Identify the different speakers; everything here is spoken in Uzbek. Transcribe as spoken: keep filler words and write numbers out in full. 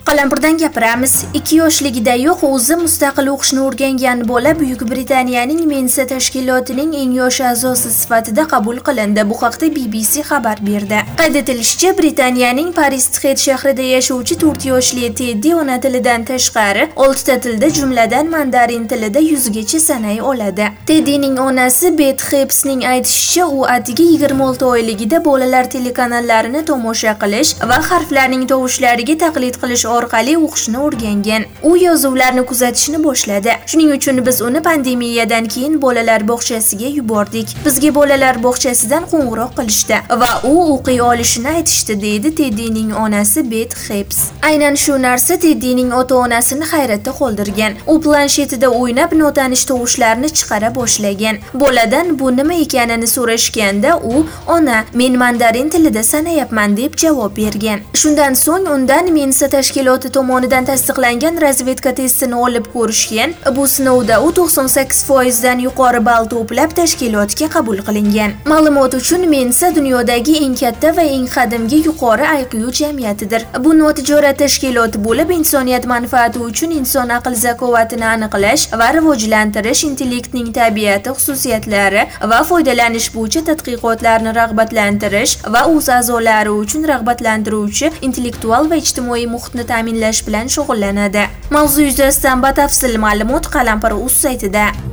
Speaker 1: Qalampirdan gapiramiz. ikki yoshligidayoq o'zi mustaqil o'qishni o'rgangan bola Buyuk Britaniyaning Mensa tashkilotining eng yosh a'zosi sifatida qabul qilindi. Bu haqda B B C xabar berdi. Qayd etilishicha, Britaniyaning Paris-Txed shahrida yashovchi to'rt yoshli Teddy ona tilidan tashqari oltita tilda, jumladan mandarin tilida yuzgacha sanay oladi. Teddyning onasi Beth Hepsning aytishicha, u atigi yigirma olti oyligida bolalar telekanallarini tomosha qilish va harflarning tovushlariga taqlid qilish orqali o'qishni o'rgangan. U yozuvlarni kuzatishni boshladi. Shuning uchun biz uni pandemiyadan keyin bolalar bog'chasiga yubordik. Bizga bolalar bog'chasidan qo'ng'iroq qilishdi va u o'qiy olishini aytishdi, deydi Teddyning onasi Beth Heps. Aynan shu narsa Teddyning ota-onasini hayratda qoldirgan. U planshetida o'ynab notanish tovushlarni chiqara boshlagan. Boladan bu nima ekanini so'rashganda u "Ona, men mandarin tilida sanayapman" deb javob bergan. Shundan so'ng undan Mensa tashkiloti tomonidan tasdiqlangan razvedka testini olib ko'rishgan. Bu sinovda u to'qson sakkiz foiz dan yuqori ball to'plab tashkilotga qabul qilingan. Ma'lumot uchun, Mensa dunyodagi eng katta va eng qadimgi yuqori I Q jamiyatidir. Bu notijorat tashkilot bo'lib, insoniyat manfaati uchun inson aql zakovatini aniqlash va rivojlantirish, intellektning tabiati, xususiyatlari va foydalanish bo'yicha tadqiqotlarni rag'batlantirish va o'z a'zolari uchun rag'batlantiruvchi intellektual va ijtimoiy muhitni ta'minlash bilan shug'ullanadi. Mavzu yuzasidan batafsil ma'lumot Qalampir.uz saytida.